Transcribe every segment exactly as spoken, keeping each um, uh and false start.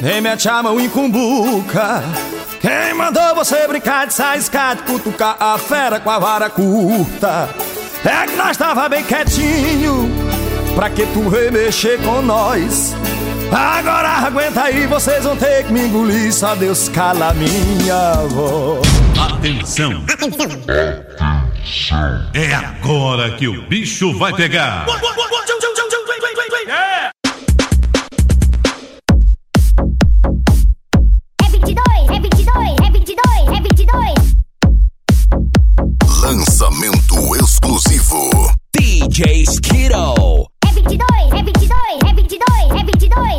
Quem mete a mão em cumbuca? Quem mandou você brincar de saiscar, de cutucar a fera com a vara curta? É que nós tava bem quietinho, pra que tu remexer com nós? Agora aguenta aí, vocês vão ter que me engolir, só Deus cala a minha voz. Atenção! Atenção! É agora que o bicho vai pegar! É vinte e dois, é vinte e dois, é vinte e dois, é vinte e dois. Lançamento exclusivo D J Skittle. É vinte e dois, é vinte e dois, é vinte e dois, é vinte e dois.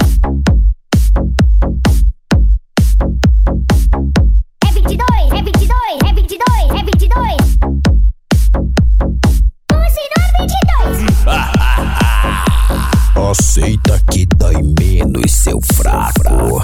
É vinte e dois, é vinte e dois, é vinte e dois, é vinte e dois. vinte e dois. Aceita que dói menos, seu fraco.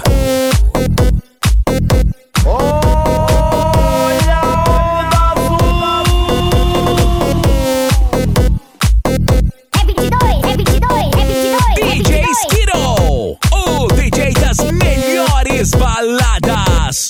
É vinte e dois, é vinte e dois, é vinte e dois. D J Skittle, o D J das melhores baladas.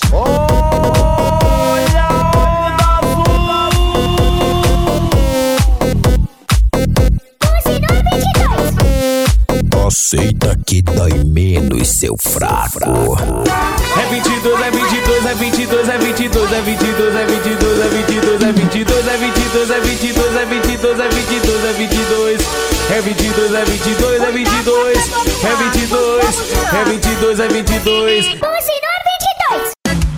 Aceita que dói menos, seu fraco. É vinte e dois, é vinte e dois, é vinte e dois, é vinte e dois, é vinte e dois, é vinte e dois, é vinte e dois, é vinte e dois, é vinte e dois, é vinte e dois, é vinte e dois, é vinte e dois, é vinte e dois, é vinte e dois, é vinte e dois, é vinte e dois, é vinte e dois, é vinte e dois, é vinte e dois. vinte e dois.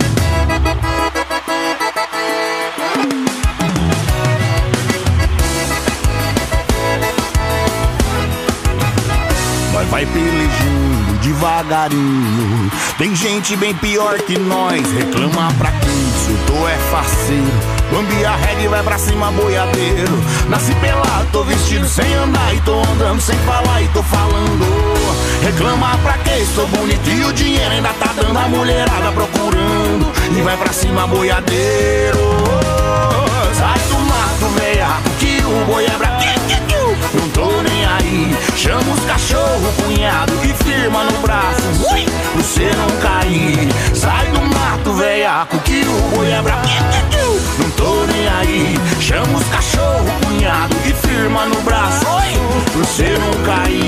Nós vai pelejando devagarinho. Tem gente bem pior que nós, reclama pra quem surtou é faceiro. Bambi a regra e vai pra cima boiadeiro. Nasci pelado, tô vestido sem andar e tô andando sem falar e tô falando. Reclama pra quem sou bonito e o dinheiro ainda tá dando, a mulherada procurando. E vai pra cima boiadeiro. Sai do mato, veiaco, que o boi é bra... Não tô nem aí, chama os cachorro, cunhado e firma no braço, ui, pra você não cair. Sai do mato, veiaco, que o boi é bra... Não tô nem aí, chama os cachorro, cunhado e firma no braço, ui, pra você não cair.